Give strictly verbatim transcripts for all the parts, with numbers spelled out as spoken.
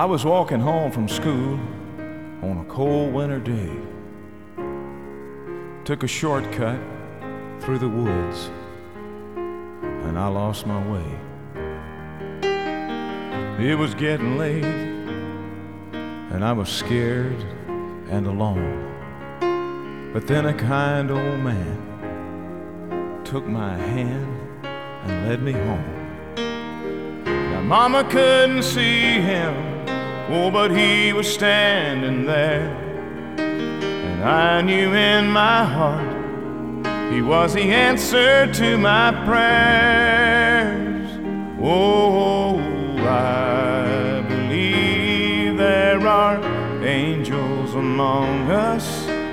I was walking home from school on a cold winter day. Took a shortcut through the woods, and I lost my way. It was getting late, and I was scared and alone. But then a kind old man took my hand and led me home. Now Mama couldn't see him, oh, but he was standing there. And I knew in my heart he was the answer to my prayers. Oh, I believe there are angels among us,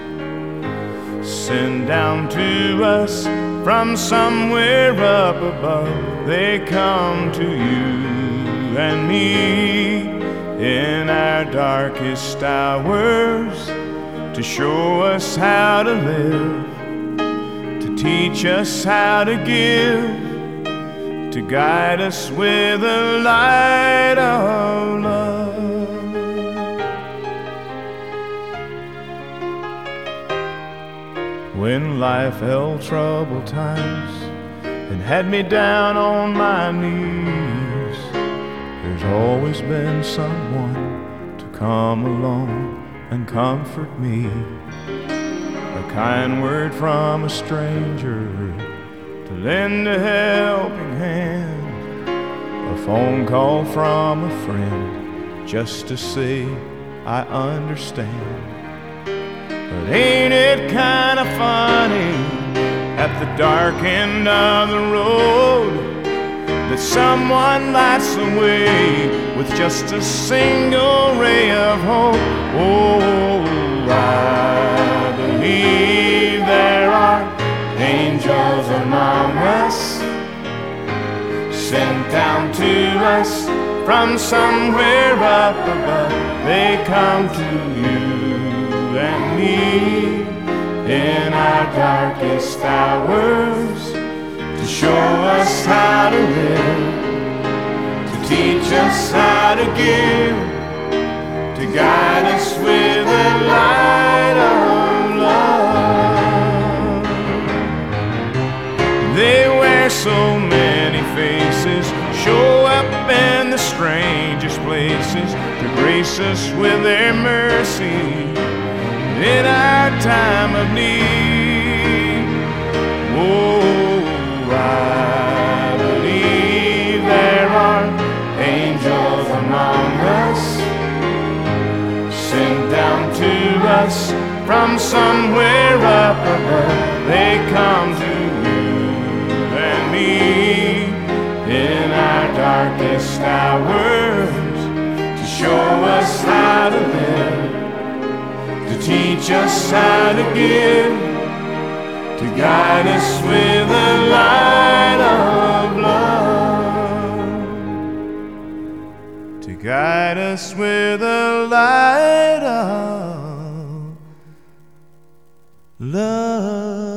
sent down to us from somewhere up above. They come to you and me in our darkest hours to show us how to live, to teach us how to give, to guide us with the light of love. When life held troubled times and had me down on my knees, there's always been someone to come along and comfort me. A kind word from a stranger to lend a helping hand, a phone call from a friend just to say I understand. But ain't it kind of funny at the dark end of the road that someone lights the way with just a single ray of hope? Oh, I believe there are angels among us, sent down to us from somewhere up above. They come to you and me in our darkest hours to show us how to live, to teach us how to give, to guide us with the light of love. They wear so many faces, show up in the strangest places to grace us with their mercy in our time of need. Oh, I believe there are angels among us, sent down to us from somewhere up above. They come to you and me in our darkest hours to show us how to live, to teach us how to give, to guide us with the light of love, to guide us with the light of love.